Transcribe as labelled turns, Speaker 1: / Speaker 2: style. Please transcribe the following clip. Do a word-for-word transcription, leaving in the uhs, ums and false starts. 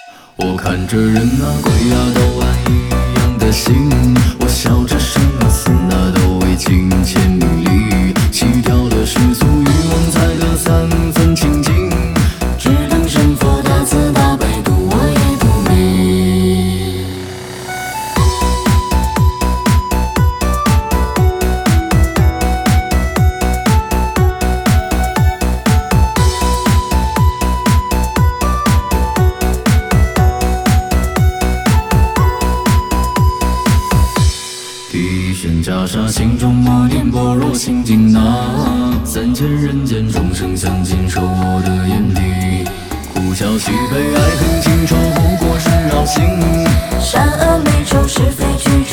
Speaker 1: 我看着人啊鬼啊都爱一样的心，我笑着生啊死啊都为金钱名利，弃掉了世俗欲望才得三分清净，只等神佛大慈大悲渡我也渡你。一弦袈裟，心中默念般若心经那，三千人间众生相尽，受我的眼底，苦笑喜悲爱恨情仇，不过是扰心。
Speaker 2: 善恶美丑是非曲